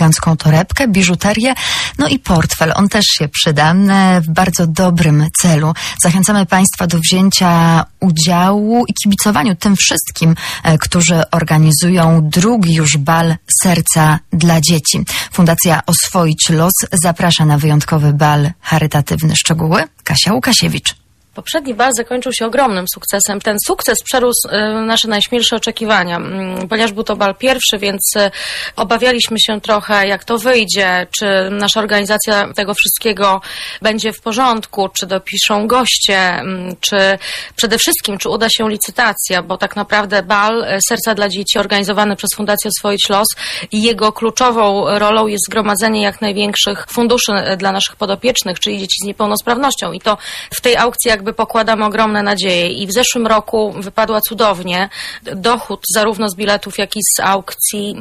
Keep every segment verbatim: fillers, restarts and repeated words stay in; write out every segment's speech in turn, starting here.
elegancką torebkę, biżuterię, no i portfel. On też się przyda w bardzo dobrym celu. Zachęcamy Państwa do wzięcia udziału i kibicowaniu tym wszystkim, którzy organizują drugi już bal Serca dla Dzieci. Fundacja Oswoić Los zaprasza na wyjątkowy bal charytatywny. Szczegóły Kasia Łukasiewicz. Poprzedni bal zakończył się ogromnym sukcesem. Ten sukces przerósł nasze najśmielsze oczekiwania, ponieważ był to bal pierwszy, więc obawialiśmy się trochę, jak to wyjdzie, czy nasza organizacja tego wszystkiego będzie w porządku, czy dopiszą goście, czy przede wszystkim, czy uda się licytacja, bo tak naprawdę bal Serca dla Dzieci organizowany przez Fundację Oswoić Los i jego kluczową rolą jest zgromadzenie jak największych funduszy dla naszych podopiecznych, czyli dzieci z niepełnosprawnością. I to w tej aukcji jak jakby pokładamy ogromne nadzieje i w zeszłym roku wypadła cudownie. Dochód zarówno z biletów, jak i z aukcji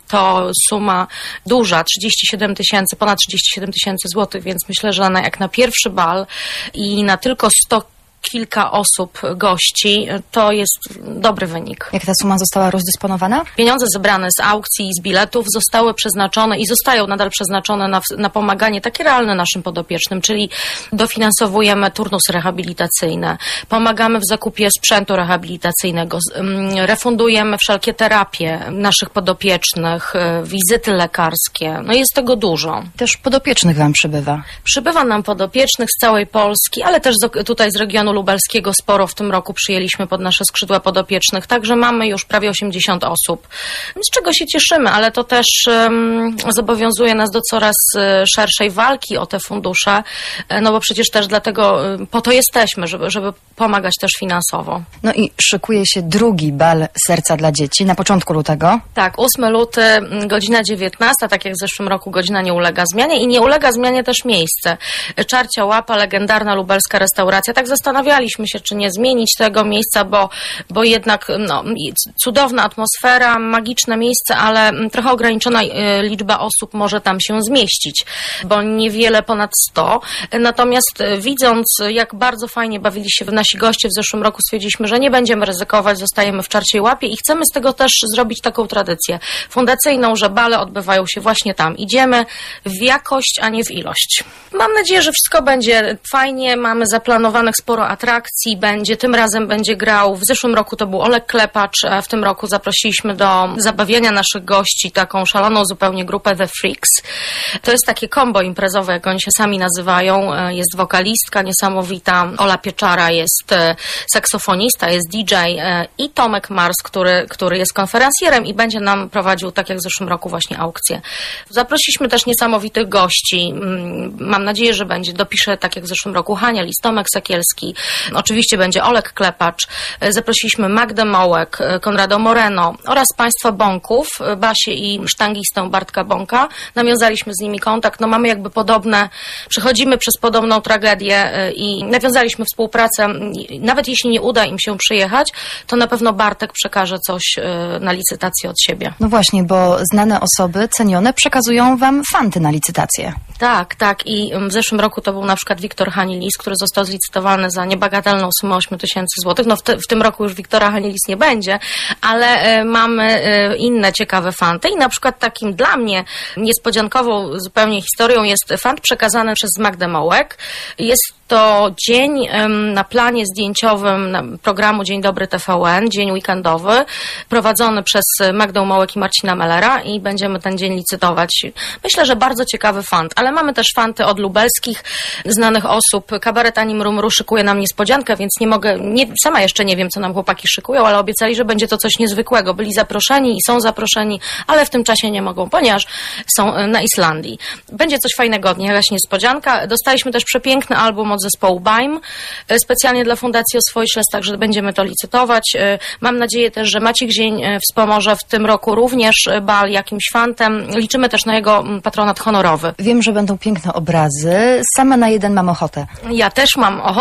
to suma duża, trzydzieści siedem tysięcy, ponad trzydzieści siedem tysięcy złotych, więc myślę, że na, jak na pierwszy bal i na tylko sto kilka osób, gości, to jest dobry wynik. Jak ta suma została rozdysponowana? Pieniądze zebrane z aukcji i z biletów zostały przeznaczone i zostają nadal przeznaczone na, na pomaganie takie realne naszym podopiecznym, czyli dofinansowujemy turnusy rehabilitacyjne, pomagamy w zakupie sprzętu rehabilitacyjnego, refundujemy wszelkie terapie naszych podopiecznych, wizyty lekarskie. No jest tego dużo. Też podopiecznych Wam przybywa? Przybywa nam podopiecznych z całej Polski, ale też z, tutaj z regionu lubelskiego sporo w tym roku przyjęliśmy pod nasze skrzydła podopiecznych, także mamy już prawie osiemdziesiąt osób, z czego się cieszymy, ale to też um, zobowiązuje nas do coraz szerszej walki o te fundusze, no bo przecież też dlatego po to jesteśmy, żeby, żeby pomagać też finansowo. No i szykuje się drugi bal Serca dla Dzieci na początku lutego. Tak, ósmego lutego, godzina dziewiętnasta, tak jak w zeszłym roku godzina nie ulega zmianie i nie ulega zmianie też miejsce. Czarcia Łapa, legendarna lubelska restauracja, tak zastanawialiśmy się, czy nie zmienić tego miejsca, bo, bo jednak no, cudowna atmosfera, magiczne miejsce, ale trochę ograniczona liczba osób może tam się zmieścić, bo niewiele ponad sto. Natomiast widząc, jak bardzo fajnie bawili się nasi goście w zeszłym roku, stwierdziliśmy, że nie będziemy ryzykować, zostajemy w Czarciej Łapie i chcemy z tego też zrobić taką tradycję fundacyjną, że bale odbywają się właśnie tam. Idziemy w jakość, a nie w ilość. Mam nadzieję, że wszystko będzie fajnie, mamy zaplanowanych sporo atrakcji, będzie, tym razem będzie grał, w zeszłym roku to był Oleg Klepacz, a w tym roku zaprosiliśmy do zabawiania naszych gości taką szaloną zupełnie grupę The Freaks. To jest takie kombo imprezowe, jak oni się sami nazywają. Jest wokalistka niesamowita, Ola Pieczara, jest saksofonista, jest D J i Tomek Mars, który, który jest konferencjerem i będzie nam prowadził, tak jak w zeszłym roku, właśnie aukcję. Zaprosiliśmy też niesamowitych gości. Mam nadzieję, że będzie, dopisze, tak jak w zeszłym roku, Hania Lis, Tomek Sekielski. Oczywiście będzie Oleg Klepacz. Zaprosiliśmy Magdę Mołek, Konrado Moreno oraz państwa Bąków, Basię i sztangistę Bartka Bąka. Nawiązaliśmy z nimi kontakt. No mamy jakby podobne, przechodzimy przez podobną tragedię i nawiązaliśmy współpracę. Nawet jeśli nie uda im się przyjechać, to na pewno Bartek przekaże coś na licytację od siebie. No właśnie, bo znane osoby, cenione, przekazują Wam fanty na licytację. Tak, tak. I w zeszłym roku to był na przykład Wiktor Hanilis, który został zlicytowany za niebagatelną sumę osiem tysięcy złotych. No w, te, w tym roku już Wiktora Hanilis nie będzie, ale y, mamy y, inne ciekawe fanty. I na przykład takim dla mnie niespodziankową zupełnie historią jest fant przekazany przez Magdę Mołek. Jest to dzień ym, na planie zdjęciowym na programu Dzień Dobry T V N, dzień weekendowy, prowadzony przez Magdę Mołek i Marcina Mellera i będziemy ten dzień licytować. Myślę, że bardzo ciekawy fant, ale mamy też fanty od lubelskich, znanych osób. Kabaret Ani Mrumru szykuje nam niespodziankę, więc nie mogę, nie, sama jeszcze nie wiem, co nam chłopaki szykują, ale obiecali, że będzie to coś niezwykłego. Byli zaproszeni i są zaproszeni, ale w tym czasie nie mogą, ponieważ są na Islandii. Będzie coś fajnego od nich, jakaś niespodzianka. Dostaliśmy też przepiękny album od zespołu Baim, specjalnie dla Fundacji Oswoić Los, także będziemy to licytować. Mam nadzieję też, że Maciek Zień wspomoże w tym roku również bal jakimś fantem. Liczymy też na jego patronat honorowy. Wiem, że będą piękne obrazy. Sama na jeden mam ochotę. Ja też mam ochotę nie na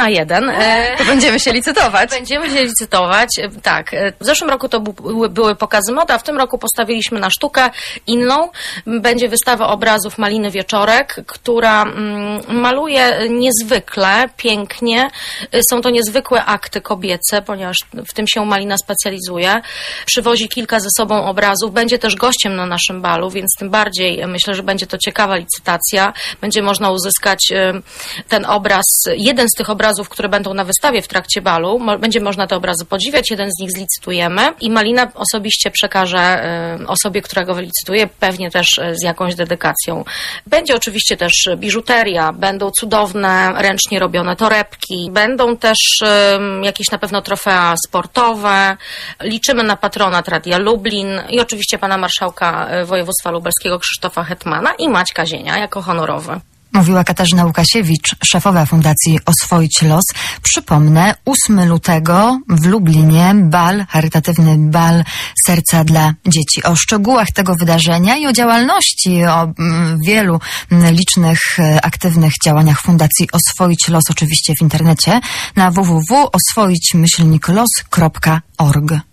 na jeden. To będziemy się licytować. Będziemy się licytować, tak. W zeszłym roku to były, były pokazy mody, a w tym roku postawiliśmy na sztukę inną. Będzie wystawa obrazów Maliny Wieczorek, która mm, maluje niezwykle, pięknie. Są to niezwykłe akty kobiece, ponieważ w tym się Malina specjalizuje. Przywozi kilka ze sobą obrazów. Będzie też gościem na naszym balu, więc tym bardziej myślę, że będzie to ciekawa licytacja. Będzie można uzyskać ten obraz, jeden z tych obrazów, które będą na wystawie w trakcie balu. Będzie można te obrazy podziwiać, jeden z nich zlicytujemy i Malina osobiście przekaże osobie, która go wylicytuje, pewnie też z jakąś dedykacją. Będzie oczywiście też biżuteria, będą cudowne, ręcznie robione torebki, będą też jakieś na pewno trofea sportowe. Liczymy na patronat Radia Lublin i oczywiście pana marszałka województwa lubelskiego Krzysztofa Hetmana i Maćka Zienia jako honorowy. Mówiła Katarzyna Łukasiewicz, szefowa Fundacji Oswoić Los. Przypomnę, ósmego lutego w Lublinie bal, charytatywny bal Serca dla Dzieci. O szczegółach tego wydarzenia i o działalności, o mm, wielu mm, licznych, aktywnych działaniach Fundacji Oswoić Los oczywiście w internecie na w w w kropka oswoić myślnik los kropka org.